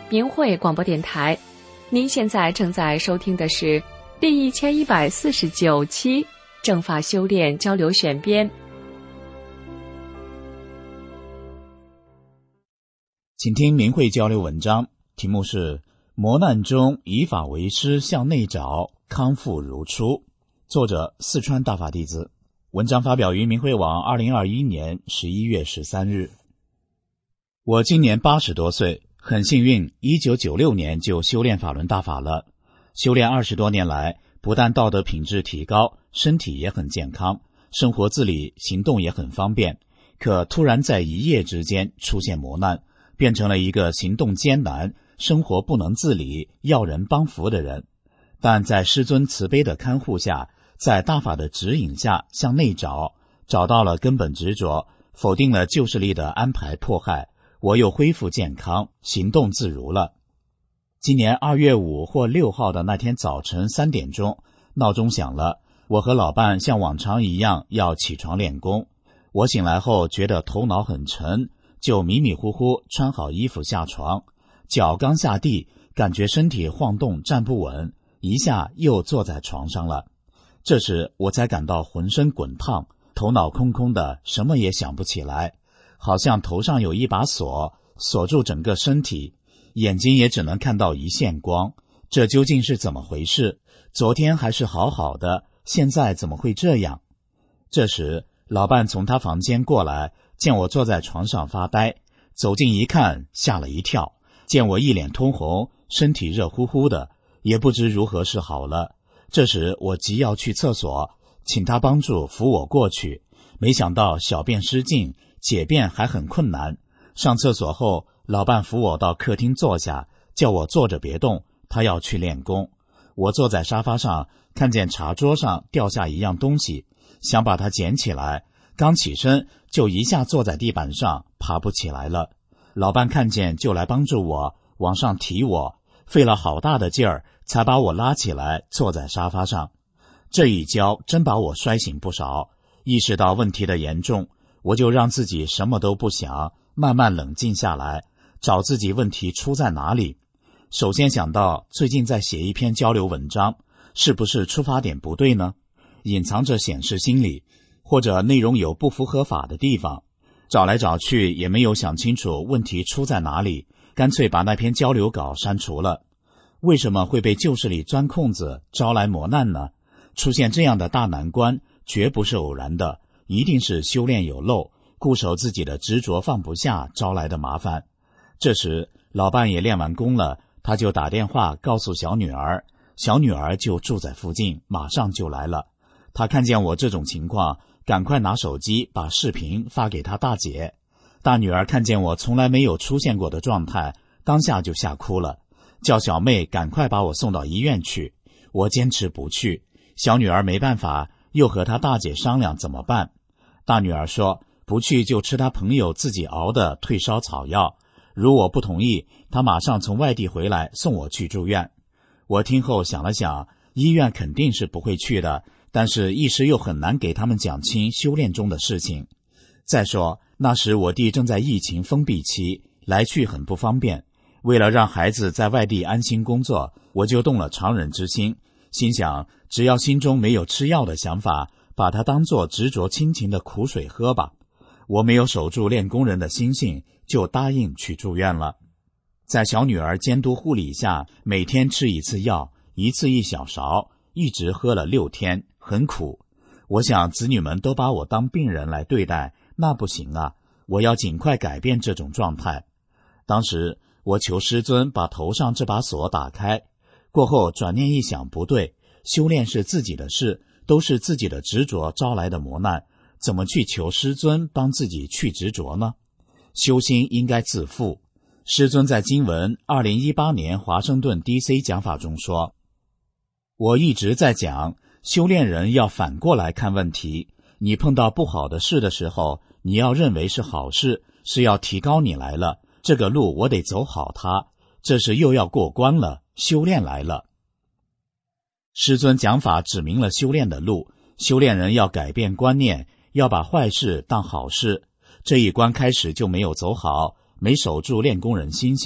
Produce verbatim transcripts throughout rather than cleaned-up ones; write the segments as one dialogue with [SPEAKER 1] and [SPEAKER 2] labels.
[SPEAKER 1] 明慧广播电台。您现在正在收听的是第一千一百四十九期正法修炼交流选编。
[SPEAKER 2] 请听明慧交流文章，题目是磨难中以法为师向内找，康复如初，作者四川大法弟子。文章发表于明慧网二零二一年十一月十三日。我今年八十多岁，很幸运一九九六年就修炼法轮大法了。修炼二十多年来，不但道德品质提高，身体也很健康，生活自理，行动也很方便。可突然在一夜之间出现磨难，变成了一个行动艰难、生活不能自理、要人帮扶的人。但在师尊慈悲的看护下，在大法的指引下向内找，找到了根本执着，否定了旧势力的安排迫害，我又恢复健康，行动自如了。今年二月五或六号的那天早晨三点钟，闹钟响了，我和老伴像往常一样要起床练功。我醒来后觉得头脑很沉，就迷迷糊糊穿好衣服下床，脚刚下地，感觉身体晃动站不稳，一下又坐在床上了。这时我才感到浑身滚烫，头脑空空的，什么也想不起来，好像头上有一把锁锁住整个身体，眼睛也只能看到一线光。这究竟是怎么回事？昨天还是好好的，现在怎么会这样？这时老伴从他房间过来，见我坐在床上发呆，走近一看，吓了一跳，见我一脸通红，身体热乎乎的，也不知如何是好了。这时我急要去厕所，请他帮助扶我过去，没想到小便失禁，解便还很困难。上厕所后，老伴扶我到客厅坐下，叫我坐着别动，他要去练功。我坐在沙发上，看见茶桌上掉下一样东西，想把它捡起来，刚起身就一下坐在地板上，爬不起来了。老伴看见就来帮助我往上提我，费了好大的劲儿才把我拉起来，坐在沙发上。这一跤真把我摔醒不少，意识到问题的严重，我就让自己什么都不想，慢慢冷静下来，找自己问题出在哪里。首先想到最近在写一篇交流文章，是不是出发点不对呢？隐藏着显示心理，或者内容有不符合法的地方。找来找去也没有想清楚问题出在哪里，干脆把那篇交流稿删除了。为什么会被旧势力钻空子，招来磨难呢？出现这样的大难关绝不是偶然的，一定是修炼有漏，固守自己的执着放不下招来的麻烦。这时老伴也练完功了，他就打电话告诉小女儿，小女儿就住在附近，马上就来了。他看见我这种情况，赶快拿手机把视频发给他大姐。大女儿看见我从来没有出现过的状态，当下就吓哭了，叫小妹赶快把我送到医院去。我坚持不去，小女儿没办法，又和她大姐商量怎么办。大女儿说不去就吃她朋友自己熬的退烧草药，如我不同意，她马上从外地回来送我去住院。我听后想了想，医院肯定是不会去的，但是一时又很难给他们讲清修炼中的事情。再说那时我弟正在疫情封闭期，来去很不方便，为了让孩子在外地安心工作，我就动了怅然之心，心想只要心中没有吃药的想法，把它当作执着亲情的苦水喝吧。我没有守住练功人的心性，就答应去住院了。在小女儿监督护理下，每天吃一次药，一次一小勺，一直喝了六天，很苦。我想子女们都把我当病人来对待，那不行啊，我要尽快改变这种状态。当时我求师尊把头上这把锁打开，过后转念一想，不对，修炼是自己的事，都是自己的执着招来的磨难，怎么去求师尊帮自己去执着呢？修心应该自负。师尊在经文二零一八年华盛顿 D C 讲法中说，我一直在讲修炼人要反过来看问题，你碰到不好的事的时候，你要认为是好事，是要提高你来了，这个路我得走好它，这是又要过关了，修炼来了。师尊讲法指明了修炼的路，修炼人要改变观念，要把坏事当好事。这一关开始就没有走好，没守住练功人心性，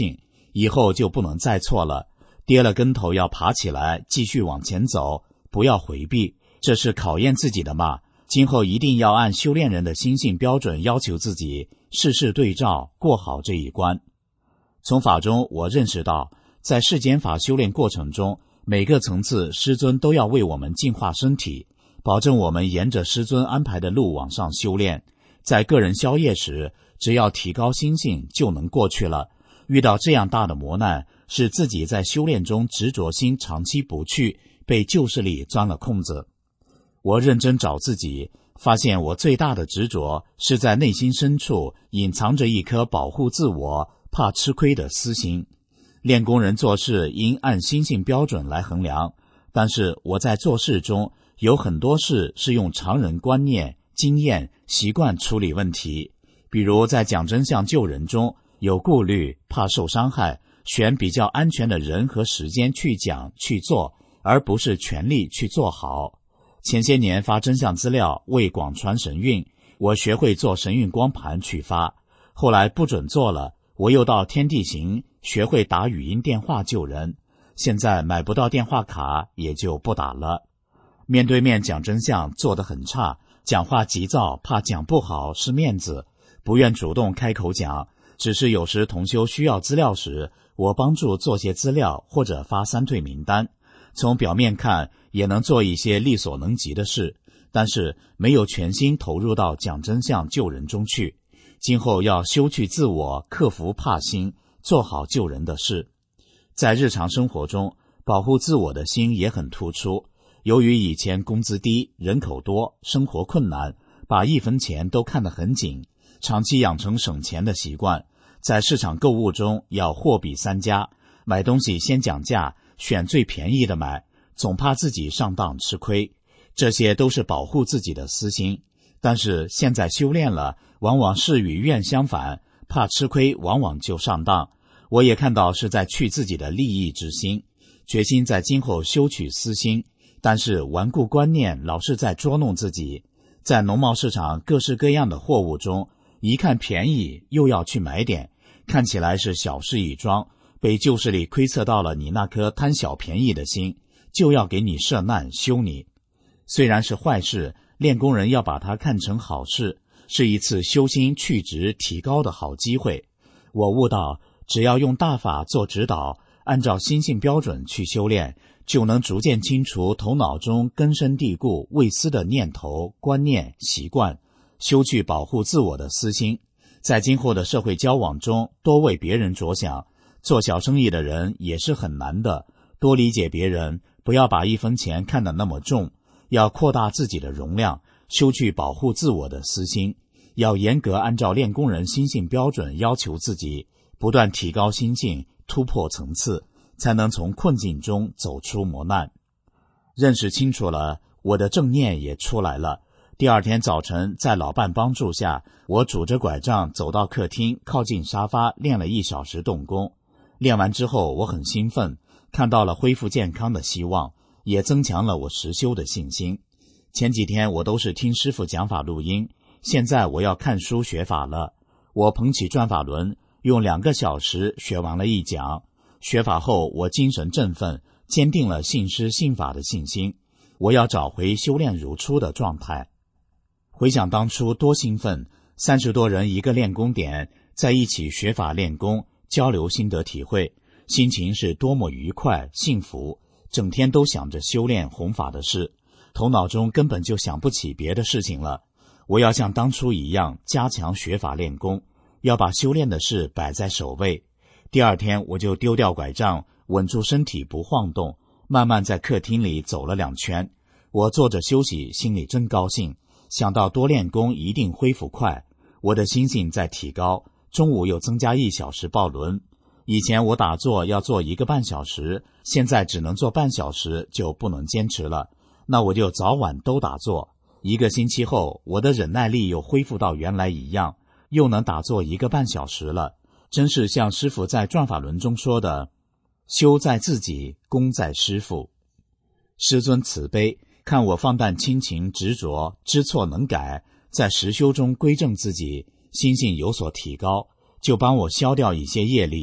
[SPEAKER 2] 以后就不能再错了，跌了跟头要爬起来，继续往前走，不要回避，这是考验自己的嘛。今后一定要按修炼人的心性标准要求自己，事事对照，过好这一关。从法中我认识到，在世间法修炼过程中，每个层次师尊都要为我们净化身体，保证我们沿着师尊安排的路往上修炼。在个人消业时，只要提高心性就能过去了。遇到这样大的磨难，是自己在修炼中执着心长期不去，被旧势力钻了空子。我认真找自己，发现我最大的执着是在内心深处隐藏着一颗保护自我、怕吃亏的私心。练功人做事应按心性标准来衡量，但是我在做事中有很多事是用常人观念、经验、习惯处理问题。比如在讲真相救人中，有顾虑，怕受伤害，选比较安全的人和时间去讲去做，而不是全力去做好。前些年发真相资料为广传神韵，我学会做神韵光盘去发，后来不准做了，我又到天地行学会打语音电话救人，现在买不到电话卡也就不打了。面对面讲真相做得很差，讲话急躁，怕讲不好失面子，不愿主动开口讲，只是有时同修需要资料时，我帮助做些资料或者发三退名单，从表面看也能做一些力所能及的事，但是没有全心投入到讲真相救人中去。今后要修去自我，克服怕心，做好救人的事。在日常生活中，保护自我的心也很突出。由于以前工资低，人口多，生活困难，把一分钱都看得很紧，长期养成省钱的习惯。在市场购物中要货比三家，买东西先讲价，选最便宜的买，总怕自己上当吃亏。这些都是保护自己的私心。但是现在修炼了，往往事与愿相反，怕吃亏往往就上当。我也看到是在去自己的利益之心，决心在今后修取私心，但是顽固观念老是在捉弄自己。在农贸市场各式各样的货物中，一看便宜又要去买点，看起来是小事一桩，被旧势力窥测到了你那颗贪小便宜的心，就要给你设难修你。虽然是坏事，练功人要把它看成好事，是一次修心去值提高的好机会。我悟到，只要用大法做指导，按照心性标准去修炼，就能逐渐清除头脑中根深蒂固未思的念头、观念、习惯，修去保护自我的私心。在今后的社会交往中，多为别人着想。做小生意的人也是很难的，多理解别人，不要把一分钱看得那么重，要扩大自己的容量，修去保护自我的私心。要严格按照练功人心性标准要求自己，不断提高心性，突破层次，才能从困境中走出磨难。认识清楚了，我的正念也出来了。第二天早晨，在老伴帮助下，我拄着拐杖走到客厅，靠近沙发练了一小时动功。练完之后，我很兴奋，看到了恢复健康的希望，也增强了我实修的信心。前几天我都是听师父讲法录音，现在我要看书学法了。我捧起转法轮，用两个小时学完了一讲。学法后，我精神振奋，坚定了信师信法的信心。我要找回修炼如初的状态。回想当初多兴奋，三十多人一个练功点，在一起学法练功，交流心得体会，心情是多么愉快幸福，整天都想着修炼弘法的事，头脑中根本就想不起别的事情了。我要像当初一样加强学法练功，要把修炼的事摆在首位。第二天我就丢掉拐杖，稳住身体不晃动，慢慢在客厅里走了两圈。我坐着休息，心里真高兴，想到多练功一定恢复快，我的心性在提高。中午又增加一小时抱轮，以前我打坐要做一个半小时，现在只能做半小时就不能坚持了，那我就早晚都打坐。一个星期后，我的忍耐力又恢复到原来一样，又能打坐一个半小时了。真是像师父在转法轮中说的，修在自己，功在师父。师尊慈悲，看我放淡亲情执着，知错能改，在实修中归正自己，心性有所提高，就帮我消掉一些业力，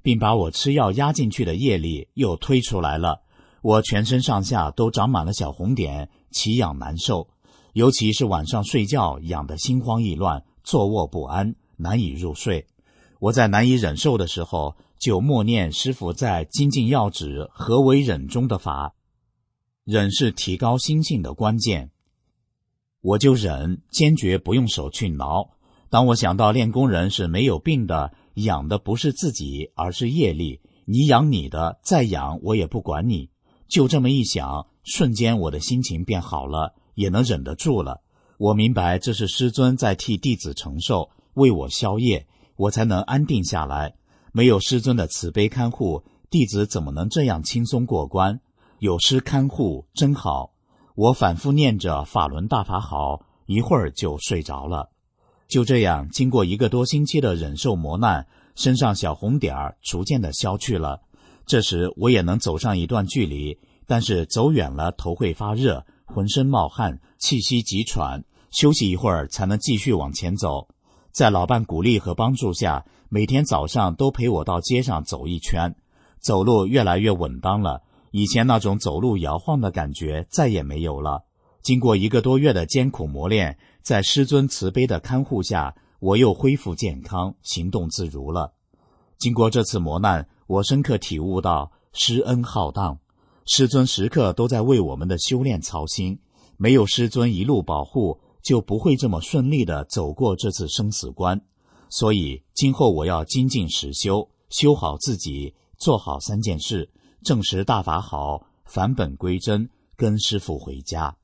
[SPEAKER 2] 并把我吃药压进去的业力又推出来了。我全身上下都长满了小红点，奇痒难受，尤其是晚上睡觉痒得心慌意乱，坐卧不安，难以入睡。我在难以忍受的时候，就默念师父在《精进要旨何为忍》中的法。忍是提高心性的关键，我就忍，坚决不用手去挠。当我想到练功人是没有病的，养的不是自己，而是业力，你养你的，再养我也不管你。就这么一想，瞬间我的心情变好了，也能忍得住了。我明白这是师尊在替弟子承受，为我消业，我才能安定下来。没有师尊的慈悲看护，弟子怎么能这样轻松过关？有师看护真好。我反复念着法轮大法好，一会儿就睡着了。就这样，经过一个多星期的忍受磨难，身上小红点儿逐渐的消去了。这时我也能走上一段距离，但是走远了头会发热，浑身冒汗，气息急喘，休息一会儿才能继续往前走。在老伴鼓励和帮助下，每天早上都陪我到街上走一圈，走路越来越稳当了。以前那种走路摇晃的感觉再也没有了。经过一个多月的艰苦磨练，在师尊慈悲的看护下，我又恢复健康，行动自如了。经过这次磨难，我深刻体悟到师恩浩荡，师尊时刻都在为我们的修炼操心，没有师尊一路保护，就不会这么顺利地走过这次生死关。所以今后我要精进实修，修好自己，做好三件事，证实大法好，返本归真，跟师父回家。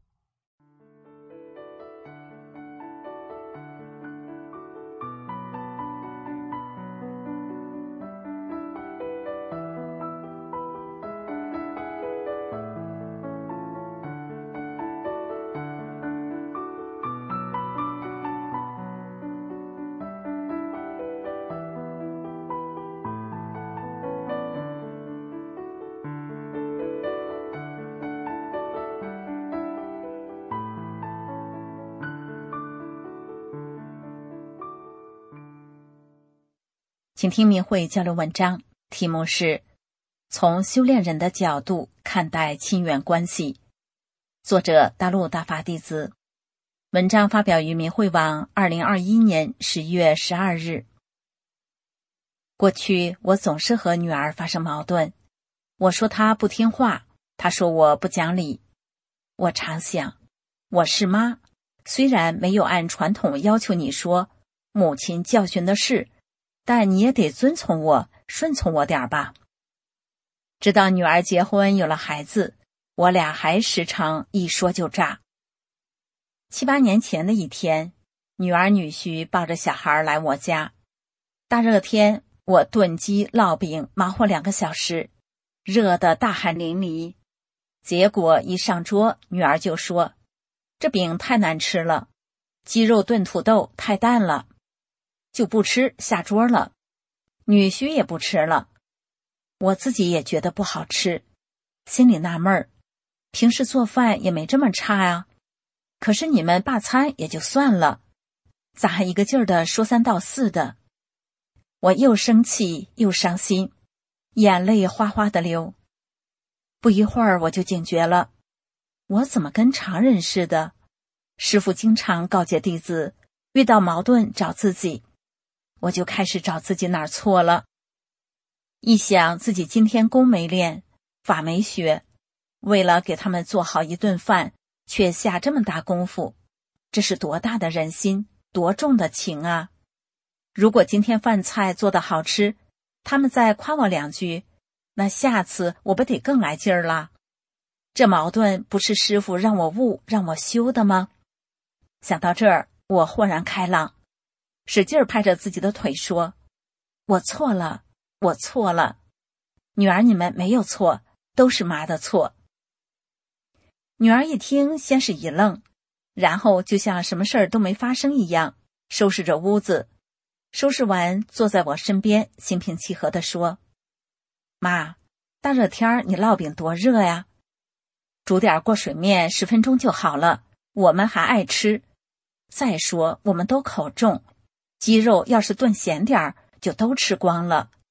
[SPEAKER 3] 请听明慧交流文章，题目是从修炼人的角度看待亲缘关系，作者大陆大法弟子。文章发表于明慧网二零二一年十月十二日。过去我总是和女儿发生矛盾，我说她不听话，她说我不讲理。我常想，我是妈，虽然没有按传统要求你说母亲教训的事，但你也得遵从我，顺从我点吧。直到女儿结婚有了孩子，我俩还时常一说就炸。七八年前的一天，女儿女婿抱着小孩来我家，大热天我炖鸡烙饼忙活两个小时，热得大汗淋漓。结果一上桌，女儿就说，这饼太难吃了，鸡肉炖土豆太淡了，就不吃，下桌了。女婿也不吃了，我自己也觉得不好吃，心里纳闷儿，平时做饭也没这么差啊，可是你们罢餐也就算了，咋还一个劲儿的说三道四的？我又生气又伤心，眼泪哗哗的流。不一会儿我就警觉了，我怎么跟常人似的？师父经常告诫弟子，遇到矛盾找自己，我就开始找自己哪儿错了。一想自己今天功没练，法没学，为了给他们做好一顿饭，却下这么大功夫，这是多大的忍心，多重的情啊！如果今天饭菜做得好吃，他们再夸我两句，那下次我不得更来劲儿了？这矛盾不是师父让我悟，让我修的吗？想到这儿，我豁然开朗，使劲拍着自己的腿说，我错了，我错了，女儿你们没有错，都是妈的错。女儿一听，先是一愣，然后就像什么事儿都没发生一样，收拾着屋子，收拾完坐在我身边，心平气和地说，妈，大热天你烙饼多热呀，煮点过水面十分钟就好了，我们还爱吃。再说我们都口重，鸡肉要是炖咸点儿就都吃光了，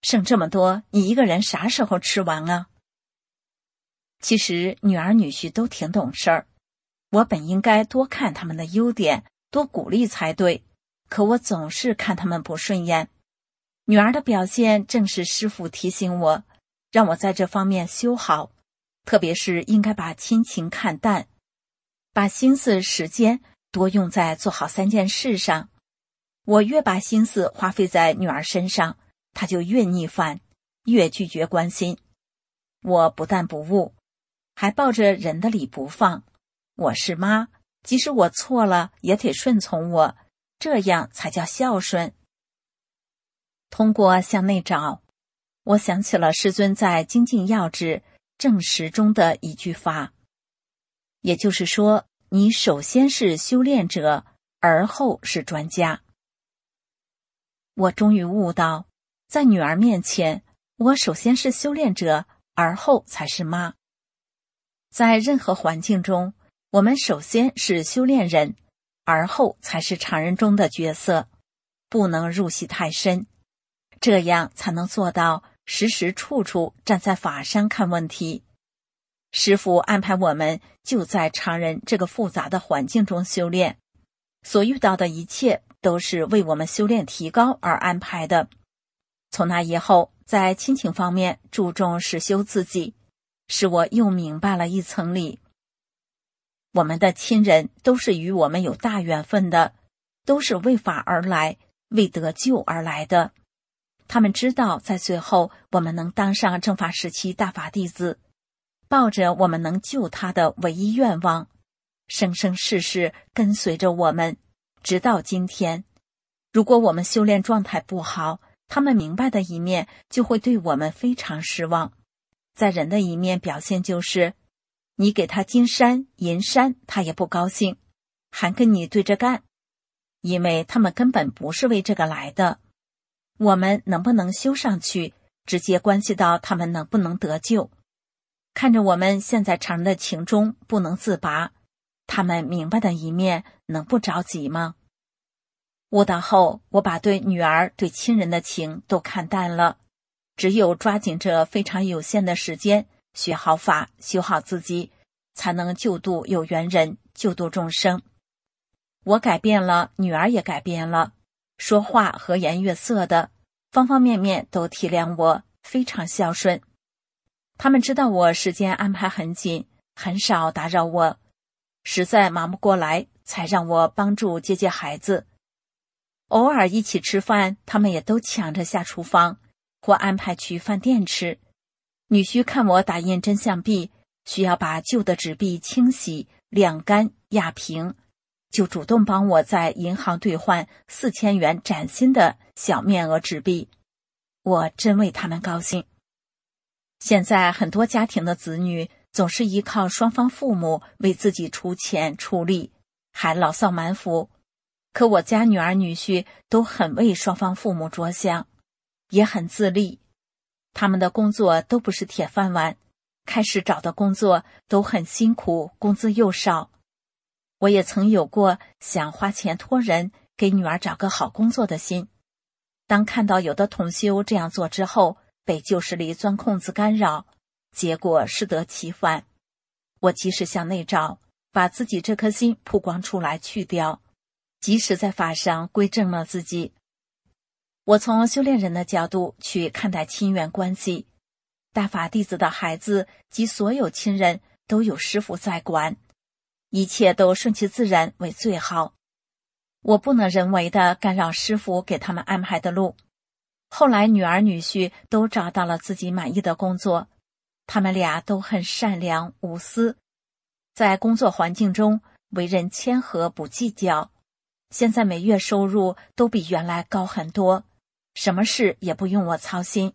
[SPEAKER 3] 剩这么多，你一个人啥时候吃完啊？其实女儿女婿都挺懂事儿，我本应该多看他们的优点，多鼓励才对，可我总是看他们不顺眼。女儿的表现正是师父提醒我，让我在这方面修好，特别是应该把亲情看淡，把心思时间多用在做好三件事上。我越把心思花费在女儿身上，她就越逆反，越拒绝关心。我不但不误，还抱着人的理不放。我是妈，即使我错了也得顺从我，这样才叫孝顺。通过向内找，我想起了师尊在《精进要旨正识》中的一句话，也就是说，你首先是修炼者，而后是专家。我终于悟到，在女儿面前，我首先是修炼者，而后才是妈。在任何环境中，我们首先是修炼人，而后才是常人中的角色，不能入戏太深，这样才能做到时时处处站在法上看问题。师父安排我们就在常人这个复杂的环境中修炼，所遇到的一切都是为我们修炼提高而安排的。从那以后，在亲情方面注重实修自己，使我又明白了一层理。我们的亲人都是与我们有大缘分的，都是为法而来，为得救而来的。他们知道在最后我们能当上正法时期大法弟子，抱着我们能救他的唯一愿望，生生世世跟随着我们，直到今天。如果我们修炼状态不好，他们明白的一面就会对我们非常失望。在人的一面表现就是，你给他金山银山，他也不高兴，还跟你对着干，因为他们根本不是为这个来的。我们能不能修上去，直接关系到他们能不能得救。看着我们陷在常人的情中不能自拔，他们明白的一面能不着急吗？悟道后，我把对女儿对亲人的情都看淡了，只有抓紧这非常有限的时间，学好法，修好自己，才能救度有缘人，救度众生。我改变了，女儿也改变了，说话和颜悦色的，方方面面都体谅我，非常孝顺。他们知道我时间安排很紧，很少打扰我，实在忙不过来，才让我帮助接接孩子。偶尔一起吃饭，他们也都抢着下厨房，或安排去饭店吃。女婿看我打印真相币，需要把旧的纸币清洗、晾干、压平，就主动帮我在银行兑换四千元崭新的小面额纸币。我真为他们高兴。现在很多家庭的子女总是依靠双方父母为自己出钱出力，还牢骚满腹。可我家女儿女婿都很为双方父母着想，也很自立。他们的工作都不是铁饭碗，开始找的工作都很辛苦，工资又少。我也曾有过想花钱托人给女儿找个好工作的心。当看到有的同修这样做之后，被旧势力钻空子干扰，结果适得其反。我及时向内找，把自己这颗心曝光出来去掉，及时在法上归正了自己。我从修炼人的角度去看待亲缘关系，大法弟子的孩子及所有亲人都有师父在管，一切都顺其自然为最好。我不能人为的干扰师父给他们安排的路。后来女儿女婿都找到了自己满意的工作，他们俩都很善良无私，在工作环境中为人谦和不计较，现在每月收入都比原来高很多，什么事也不用我操心。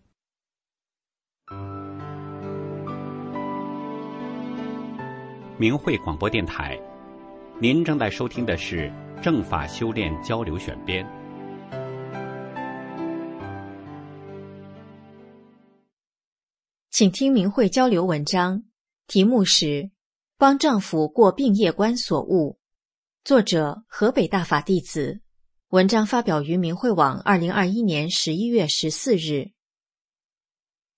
[SPEAKER 4] 明慧广播电台，您正在收听的是正法修炼交流选编。
[SPEAKER 1] 请听明慧交流文章，题目是帮丈夫过病业关所悟，作者河北大法弟子，文章发表于明慧网二零二一年十一月十四日。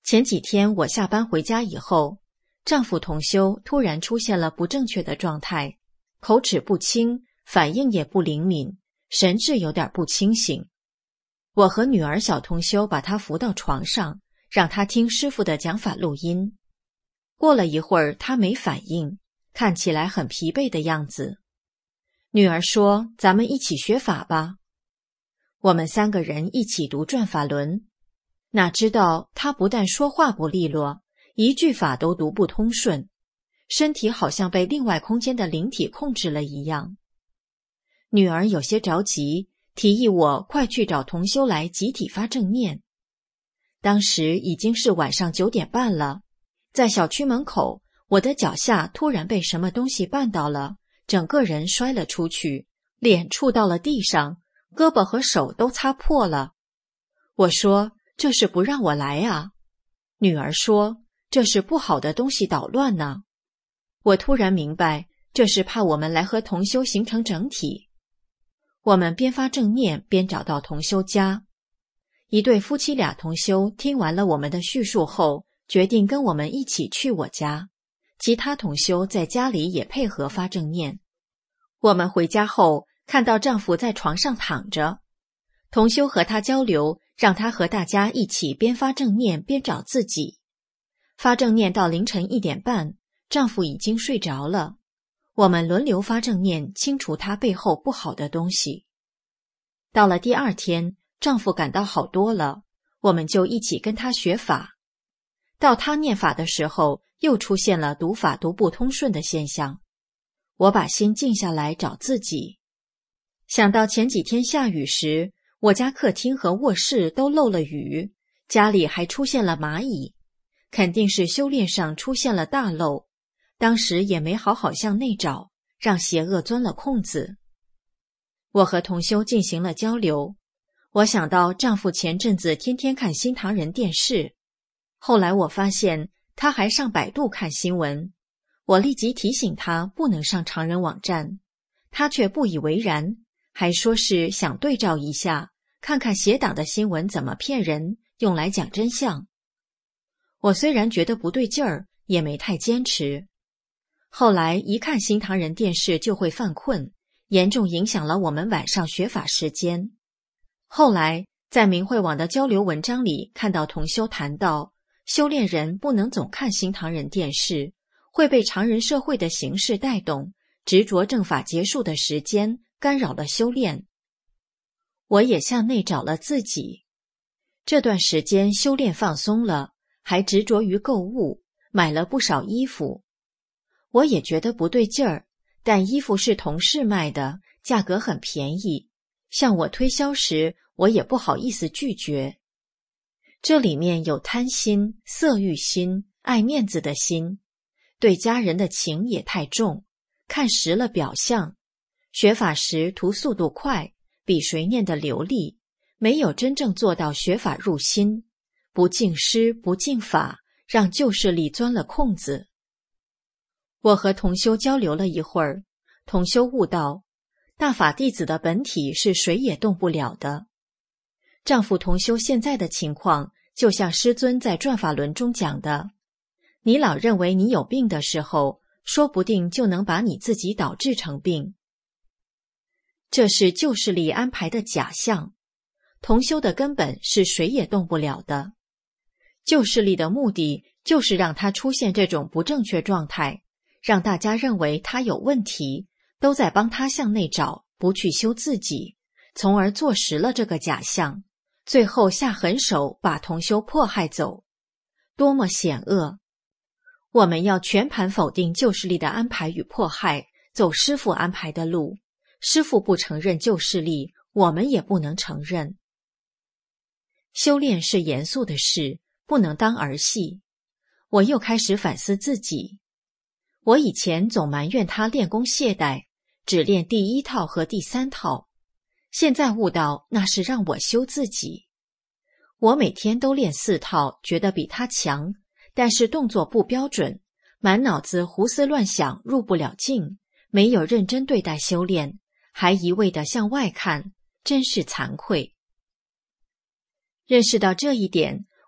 [SPEAKER 3] 前几天我下班回家以后，丈夫同修突然出现了不正确的状态，口齿不清，反应也不灵敏，神志有点不清醒。我和女儿小同修把他扶到床上，让他听师父的讲法录音。过了一会儿，他没反应，看起来很疲惫的样子。女儿说：“咱们一起学法吧。”我们三个人一起读转法轮，哪知道他不但说话不利落，一句法都读不通顺，身体好像被另外空间的灵体控制了一样。女儿有些着急，提议我快去找同修来集体发正念。当时已经是晚上九点半了，在小区门口，我的脚下突然被什么东西绊倒了，整个人摔了出去，脸触到了地上，胳膊和手都擦破了。我说：“这是不让我来啊。”女儿说：“这是不好的东西捣乱呢。”我突然明白，这是怕我们来和同修形成整体。我们边发正念边找到同修家。一对夫妻俩同修听完了我们的叙述后，决定跟我们一起去我家，其他同修在家里也配合发正念。我们回家后，看到丈夫在床上躺着，同修和他交流，让他和大家一起边发正念边找自己。发正念到凌晨一点半，丈夫已经睡着了。我们轮流发正念，清除他背后不好的东西。到了第二天，丈夫感到好多了，我们就一起跟他学法。到他念法的时候，又出现了读法读不通顺的现象。我把心静下来找自己。想到前几天下雨时，我家客厅和卧室都漏了雨，家里还出现了蚂蚁，肯定是修炼上出现了大漏，当时也没好好向内找，让邪恶钻了空子。我和同修进行了交流，我想到丈夫前阵子天天看新唐人电视，后来我发现他还上百度看新闻，我立即提醒他不能上常人网站，他却不以为然，还说是想对照一下，看看邪党的新闻怎么骗人，用来讲真相。我虽然觉得不对劲儿，也没太坚持。后来一看新唐人电视就会犯困，严重影响了我们晚上学法时间。后来在明慧网的交流文章里看到同修谈到，修炼人不能总看新唐人电视，会被常人社会的形式带动，执着正法结束的时间，干扰了修炼。我也向内找了自己，这段时间修炼放松了，还执着于购物，买了不少衣服。我也觉得不对劲儿，但衣服是同事卖的，价格很便宜，向我推销时，我也不好意思拒绝。这里面有贪心、色欲心、爱面子的心，对家人的情也太重，看实了表象。学法时图速度快，比谁念得流利，没有真正做到学法入心，不敬师不敬法，让旧势力钻了空子。我和同修交流了一会儿，同修悟道，大法弟子的本体是谁也动不了的。丈夫同修现在的情况，就像师尊在转法轮中讲的，你老认为你有病的时候，说不定就能把你自己导致成病。这是旧势力安排的假象，同修的根本是谁也动不了的。旧势力的目的就是让他出现这种不正确状态，让大家认为他有问题，都在帮他向内找，不去修自己，从而坐实了这个假象，最后下狠手把同修迫害走，多么险恶！我们要全盘否定旧势力的安排与迫害，走师父安排的路。师父不承认旧势力，我们也不能承认。修炼是严肃的事，不能当儿戏。我又开始反思自己。我以前总埋怨他练功懈怠，只练第一套和第三套，现在悟到那是让我修自己。我每天都练四套，觉得比他强，但是动作不标准，满脑子胡思乱想，入不了境，没有认真对待修炼，还一味地向外看，真是惭愧。认识到这一点，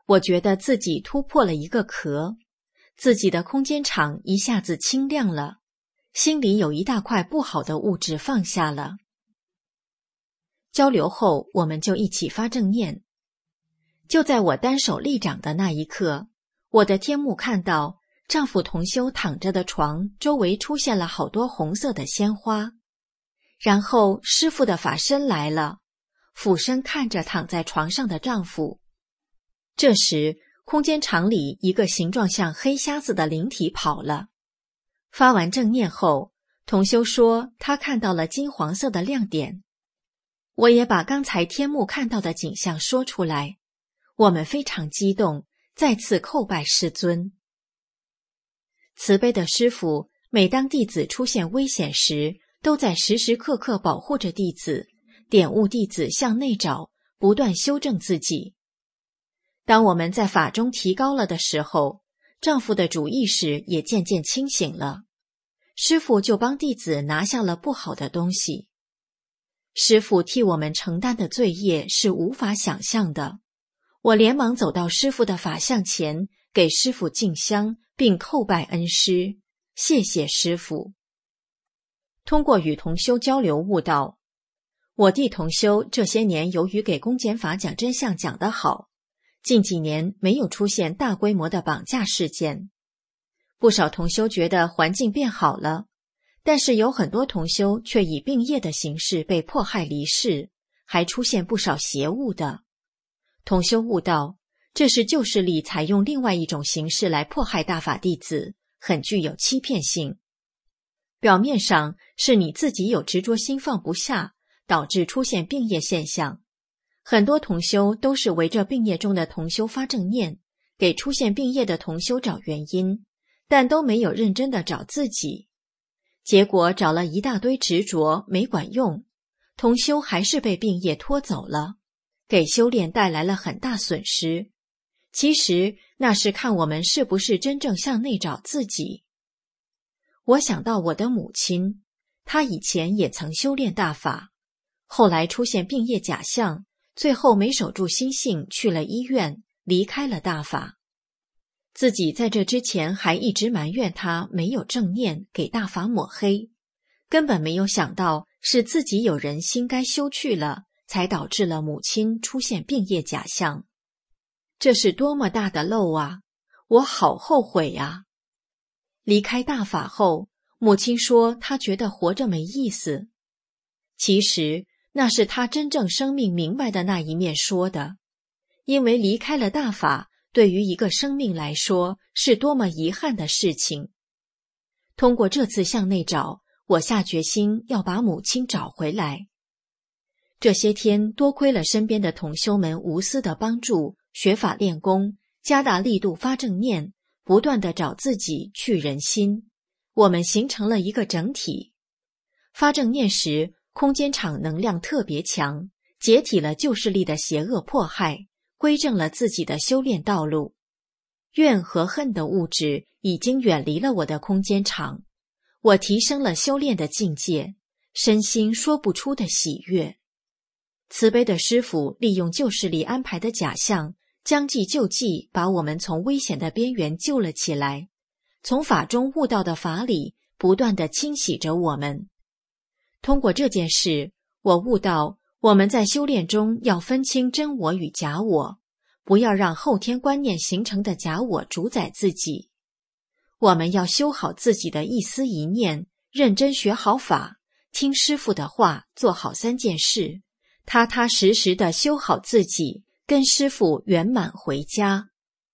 [SPEAKER 3] 我觉得自己突破了一个壳，自己的空间场一下子清亮了，心里有一大块不好的物质放下了。交流后，我们就一起发正念。就在我单手立掌的那一刻，我的天目看到丈夫同修躺着的床周围出现了好多红色的鲜花，然后师父的法身来了，俯身看着躺在床上的丈夫。这时，空间场里一个形状像黑瞎子的灵体跑了。发完正念后，同修说他看到了金黄色的亮点。我也把刚才天目看到的景象说出来，我们非常激动，再次叩拜师尊。慈悲的师父每当弟子出现危险时，都在时时刻刻保护着弟子，点悟弟子向内找，不断修正自己。当我们在法中提高了的时候，丈夫的主意识也渐渐清醒了，师父就帮弟子拿下了不好的东西。师父替我们承担的罪业是无法想象的。我连忙走到师父的法像前，给师父敬香，并叩拜恩师，谢谢师父。通过与同修交流悟道，我弟同修这些年由于给公检法讲真相讲得好，近几年没有出现大规模的绑架事件。不少同修觉得环境变好了，但是有很多同修却以病业的形式被迫害离世，还出现不少邪物的。同修悟道，这是旧势力采用另外一种形式来迫害大法弟子，很具有欺骗性。表面上是你自己有执着心放不下，导致出现病业现象。很多同修都是围着病业中的同修发正念，给出现病业的同修找原因，但都没有认真的找自己。结果找了一大堆执着没管用，同修还是被病业拖走了，给修炼带来了很大损失。其实那是看我们是不是真正向内找自己。我想到我的母亲，她以前也曾修炼大法，后来出现病业假象，最后没守住心性，去了医院，离开了大法。自己在这之前还一直埋怨他没有正念，给大法抹黑，根本没有想到是自己有人心该修去了，才导致了母亲出现病业假象。这是多么大的漏啊！我好后悔啊！离开大法后，母亲说她觉得活着没意思。其实那是她真正生命明白的那一面说的，因为离开了大法，对于一个生命来说是多么遗憾的事情。通过这次向内找，我下决心要把母亲找回来。这些天多亏了身边的同修们无私的帮助，学法练功，加大力度发正念，不断地找自己，去人心，我们形成了一个整体。发正念时，空间场能量特别强，解体了旧势力的邪恶迫害，归正了自己的修炼道路。怨和恨的物质已经远离了我的空间场，我提升了修炼的境界，身心说不出的喜悦。慈悲的师父利用旧势力安排的假象，将计就计，把我们从危险的边缘救了起来。从法中悟到的法理，不断地清洗着我们。通过这件事，我悟到我们在修炼中要分清真我与假我，不要让后天观念形成的假我主宰自己。我们要修好自己的一思一念，认真学好法，听师父的话，做好三件事，踏踏实实地修好自己，跟师父圆满回家。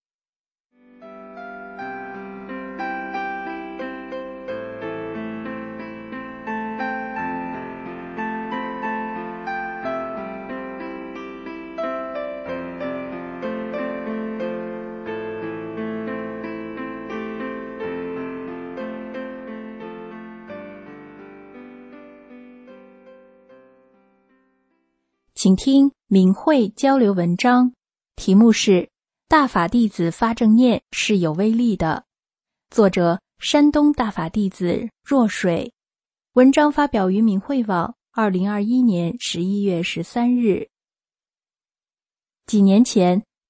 [SPEAKER 5] 请听明慧交流文章，题目是大法弟子发正念是有威力的，作者山东大法弟子若水，文章发表于明慧网二零二一年十一月十三日。几年前，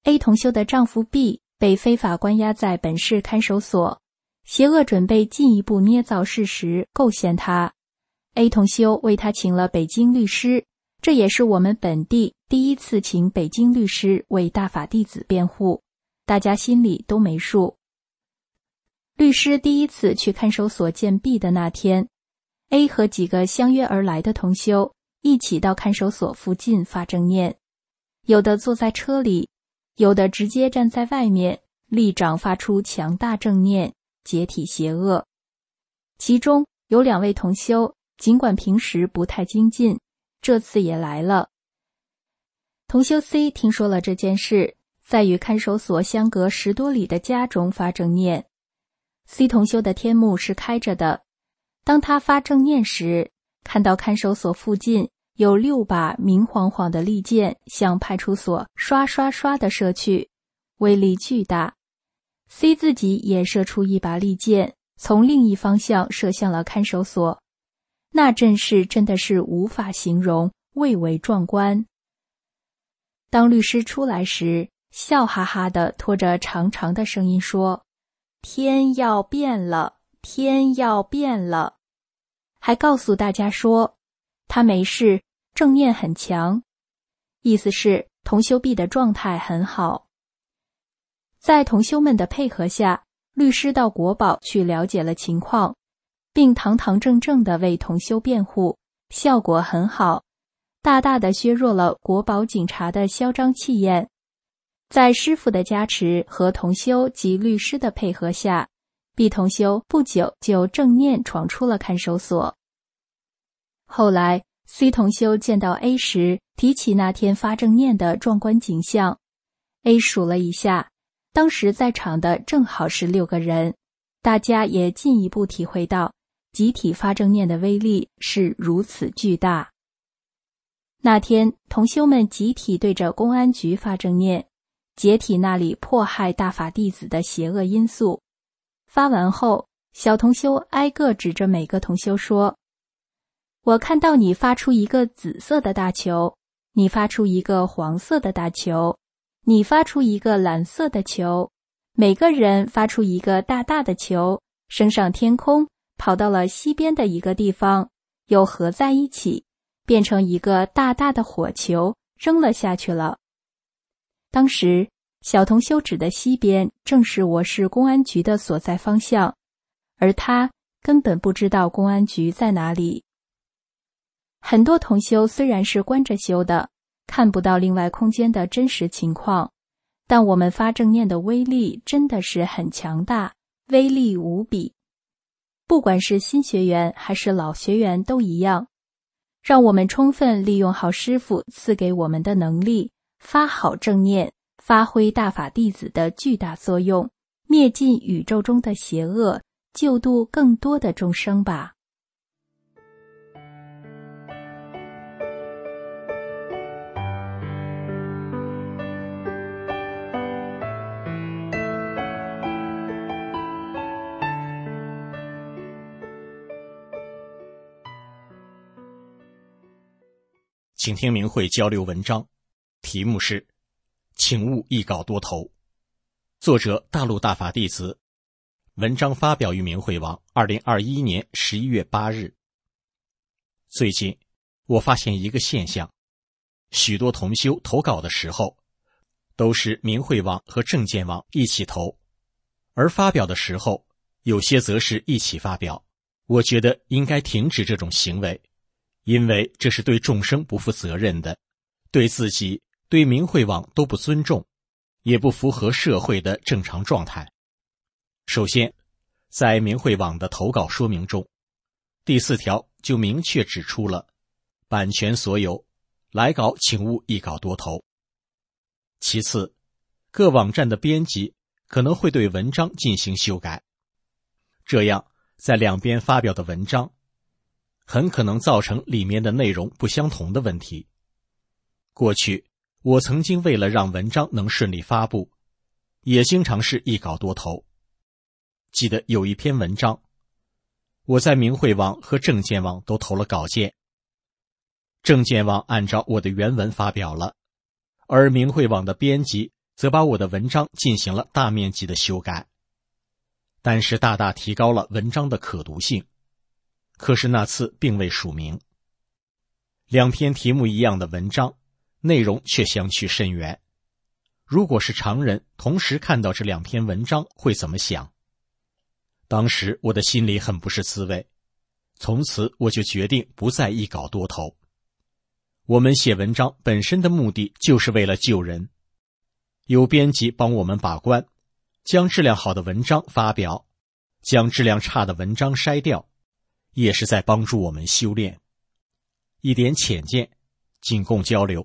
[SPEAKER 5] A 同修的丈夫 B 被非法关押在本市看守所，邪恶准备进一步捏造事实，构陷他。A 同修为他请了北京律师，这也是我们本地第一次请北京律师为大法弟子辩护，大家心里都没数。律师第一次去看守所见 B 的那天， A 和几个相约而来的同修一起到看守所附近发正念，有的坐在车里，有的直接站在外面，立掌发出强大正念，解体邪恶。其中有两位同修尽管平时不太精进，这次也来了。同修 C 听说了这件事，在与看守所相隔十多里的家中发正念。C 同修的天目是开着的，当他发正念时，看到看守所附近有六把明晃晃的利箭向派出所刷刷刷地射去，威力巨大。C 自己也射出一把利箭，从另一方向射向了看守所。那阵势真的是无法形容，蔚为壮观。当律师出来时，笑哈哈地拖着长长的声音说：“天要变了，天要变了。”还告诉大家说他没事，正念很强，意思是同修 B 的状态很好。在同修们的配合下，律师到国保去了解了情况，并堂堂正正地为同修辩护，效果很好，大大地削弱了国保警察的嚣张气焰。在师父的加持和同修及律师的配合下， B 同修不久就正念闯出了看守所。后来 C 同修见到 A 时，提起那天发正念的壮观景象。 A 数了一下，当时在场的正好是六个人，大家也进一步体会到集体发正念的威力是如此巨大。那天同修们集体对着公安局发正念，解体那里迫害大法弟子的邪恶因素。发完后，小同修挨个指着每个同修说：“我看到你发出一个紫色的大球，你发出一个黄色的大球，你发出一个蓝色的球，每个人发出一个大大的球，升上天空，跑到了西边的一个地方，又合在一起，变成一个大大的火球，扔了下去了。”当时小同修指的西边正是我市公安局的所在方向，而他根本不知道公安局在哪里。很多同修虽然是观着修的，看不到另外空间的真实情况，但我们发正念的威力真的是很强大，威力无比。不管是新学员还是老学员都一样，让我们充分利用好师父赐给我们的能力，发好正念，发挥大法弟子的巨大作用，灭尽宇宙中的邪恶，救度更多的众生吧。
[SPEAKER 6] 请听明慧交流文章，题目是请勿一稿多投，作者大陆大法弟子，文章发表于明慧网二零二一年十一月八日。最近我发现一个现象，许多同修投稿的时候都是明慧网和正见网一起投，而发表的时候有些则是一起发表。我觉得应该停止这种行为，因为这是对众生不负责任的，对自己对明慧网都不尊重，也不符合社会的正常状态。首先，在明慧网的投稿说明中，第四条就明确指出了版权所有，来稿请勿一稿多投。其次，各网站的编辑可能会对文章进行修改，这样在两边发表的文章很可能造成里面的内容不相同的问题。过去我曾经为了让文章能顺利发布，也经常是一稿多投。记得有一篇文章，我在明慧网和正见网都投了稿件，正见网按照我的原文发表了，而明慧网的编辑则把我的文章进行了大面积的修改，但是大大提高了文章的可读性。可是那次并未署名。两篇题目一样的文章，内容却相去甚远。如果是常人同时看到这两篇文章会怎么想？当时我的心里很不是滋味，从此我就决定不再一稿多投。我们写文章本身的目的就是为了救人，有编辑帮我们把关，将质量好的文章发表，将质量差的文章筛掉，也是在帮助我们修炼。一点浅见，仅供交流。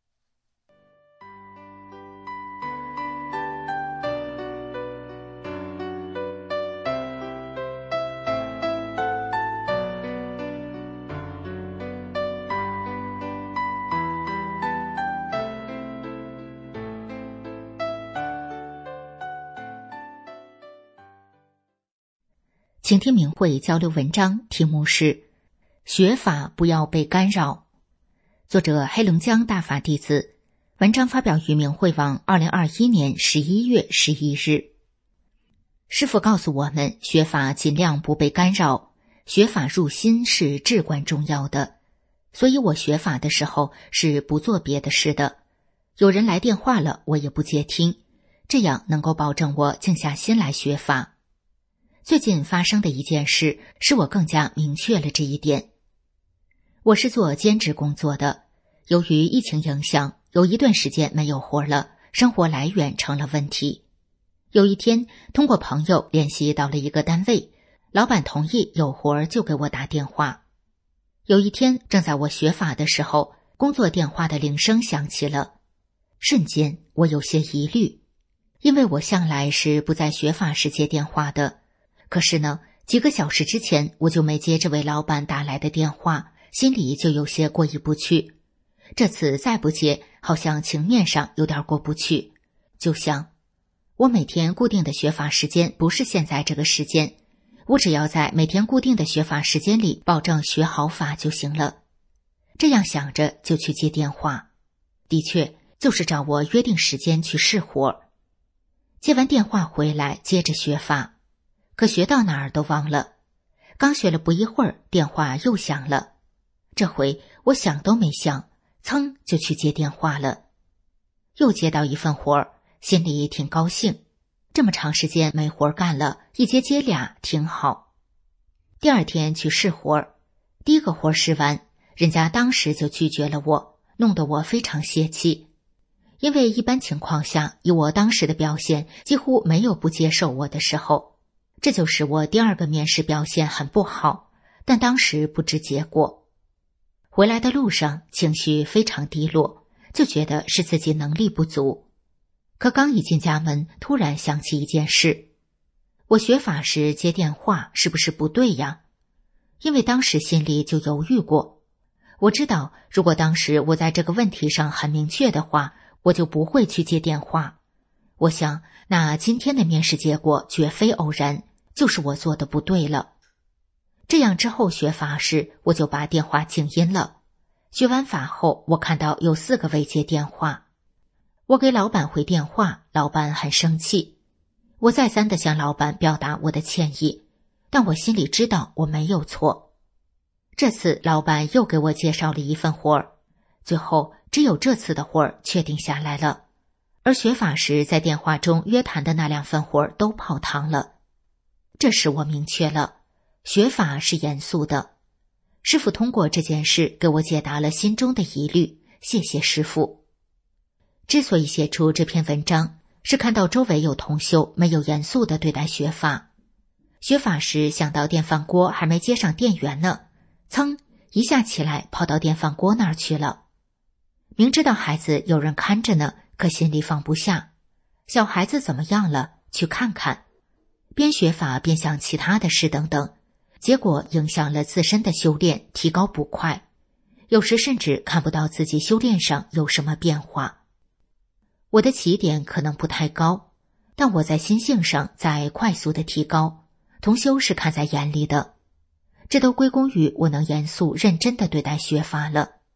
[SPEAKER 3] 请听明慧交流文章，题目是学法不要被干扰，作者黑龙江大法弟子，文章发表于明慧网二零二一年十一月十一日。师父告诉我们，学法尽量不被干扰，学法入心是至关重要的，所以我学法的时候是不做别的事的，有人来电话了我也不接听，这样能够保证我静下心来学法。最近发生的一件事使我更加明确了这一点。我是做兼职工作的，由于疫情影响，有一段时间没有活了，生活来源成了问题。有一天，通过朋友联系到了一个单位，老板同意有活就给我打电话。有一天，正在我学法的时候，工作电话的铃声响起了，瞬间我有些疑虑，因为我向来是不在学法时接电话的。可是呢，几个小时之前我就没接这位老板打来的电话，心里就有些过意不去。这次再不接，好像情面上有点过不去。就想，我每天固定的学法时间不是现在这个时间，我只要在每天固定的学法时间里保证学好法就行了。这样想着就去接电话，的确就是找我约定时间去试活。接完电话回来接着学法，可学到哪儿都忘了。刚学了不一会儿，电话又响了。这回我想都没想，噌就去接电话了。又接到一份活儿，心里挺高兴。这么长时间没活干了，一接接俩挺好。第二天去试活儿，第一个活试完，人家当时就拒绝了我，弄得我非常泄气。因为一般情况下，以我当时的表现，几乎没有不接受我的时候。这就是我第二个面试表现很不好，但当时不知结果。回来的路上情绪非常低落，就觉得是自己能力不足。可刚一进家门，突然想起一件事，我学法时接电话是不是不对呀？因为当时心里就犹豫过。我知道如果当时我在这个问题上很明确的话，我就不会去接电话。我想那今天的面试结果绝非偶然，就是我做的不对了。这样之后学法时，我就把电话静音了。学完法后，我看到有四个未接电话。我给老板回电话，老板很生气。我再三地向老板表达我的歉意，但我心里知道我没有错。这次老板又给我介绍了一份活儿，最后只有这次的活儿确定下来了。而学法时在电话中约谈的那两份活儿都泡汤了。这时我明确了，学法是严肃的。师父通过这件事给我解答了心中的疑虑，谢谢师父。之所以写出这篇文章，是看到周围有同修没有严肃地对待学法。学法时想到电饭锅还没接上电源呢，噌一下起来跑到电饭锅那儿去了。明知道孩子有人看着呢，可心里放不下。小孩子怎么样了？去看看。边学法边想其他的事等等，结果影响了自身的修炼，提高不快。有时甚至看不到自己修炼上有什么变化。我的起点可能不太高，但我在心性上在快速的提高，同修是看在眼里的。这都归功于我能严肃认真的对待学法了。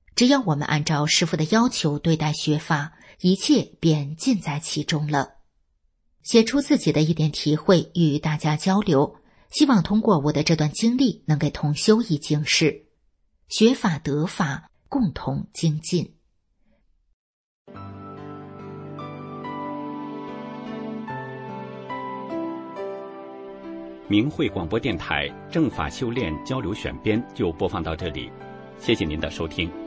[SPEAKER 3] 只要我们按照师父的要求对待学法，一切便尽在其中了。写出自己的一点体会与大家交流，希望通过我的这段经历能给同修以警示，学法得法，共同精进。
[SPEAKER 4] 明慧广播电台正法修炼交流选编就播放到这里，谢谢您的收听。